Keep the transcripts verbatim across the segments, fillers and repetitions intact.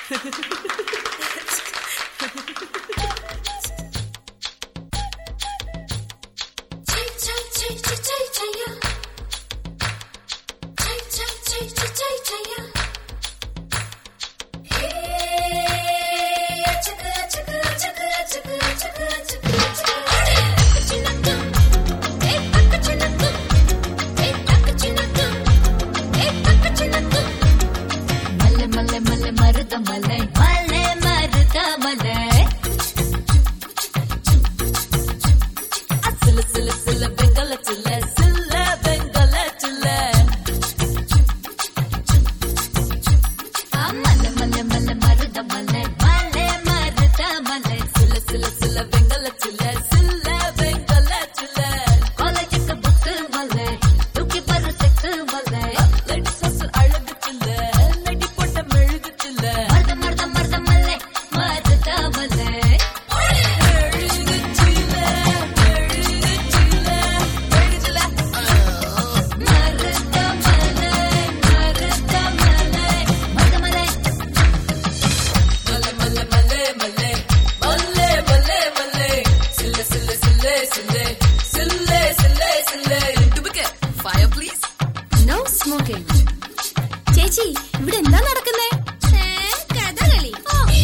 ചേച്ചി ഇവിടെ എന്താ നടക്കുന്നേ? കഥകളി.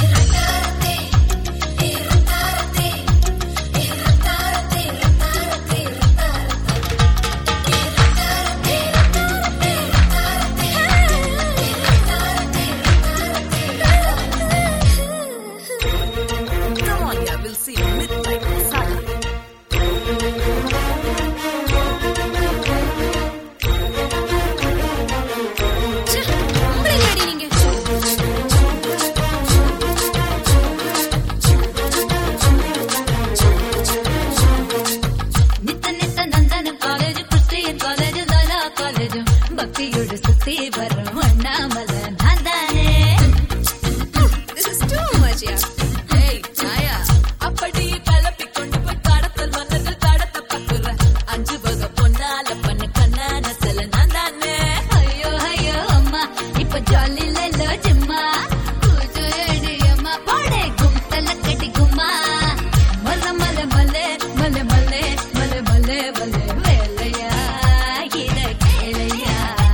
பக்தியோடு சுத்தி வரும் அண்ணாமல நான் தானே. This is too much, yeah. Hey, Chaya. அப்படி கலப்பி கொண்டு போய் கடத்தல் மன்னர்கள் கடத்த பக்குற அஞ்சு வகை பொன்னால பண்ண கண்ணான சில நான் தானே. ஐயோ ஐயோ அம்மா இப்ப ஜாலி லல்லோ ஜிம்மா பூஜையடி அம்மா போடே கும்தல கட்டி கும்மா மல மல மலே மல மலே மல மலே மலே வேலையா இத கேளையா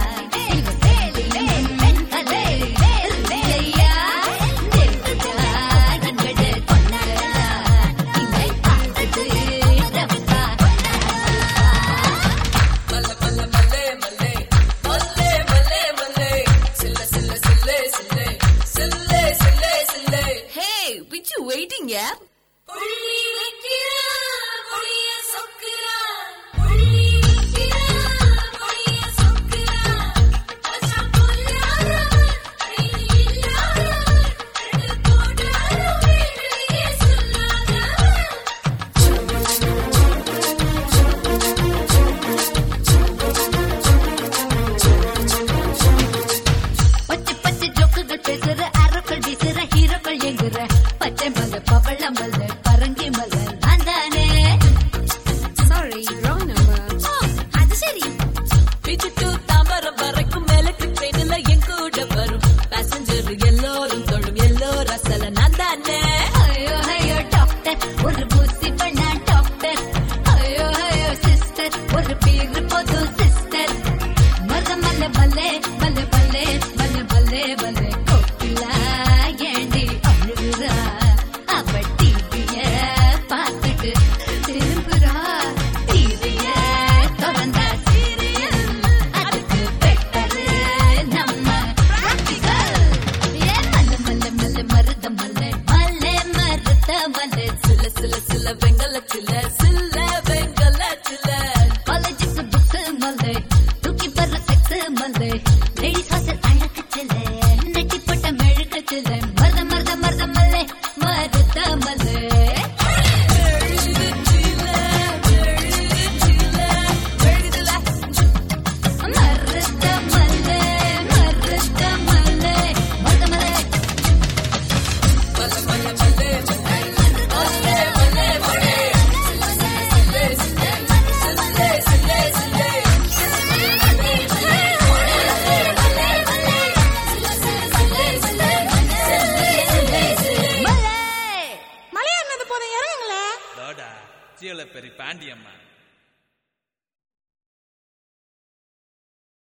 waiting, yeah? பச்சை மலை பவள மலை பரங்கி மலை நான் தானே. Sorry wrong number. அது சரி. பிச்சுட்டு தாம்பரம் வரைக்கும் மேலக்கு ட்ரெயின்ல என் கூட வரும் பேசஞ்சர் எல்லோரும் தொழும் எல்லோ ரசல நான் தானே. ஐயோ ஐயோ டாக்டர் ஒரு பூசி பண்ணா டாக்டர். ஐயோ ஐயோ சிஸ்டர் ஒரு பேரு போது சிஸ்டர். மல மல மலே மல மலே மல மலே மலே கோகிலா ஏண்டி அழுகுறா போடா சீலப்பெரி பாண்டியம்மா.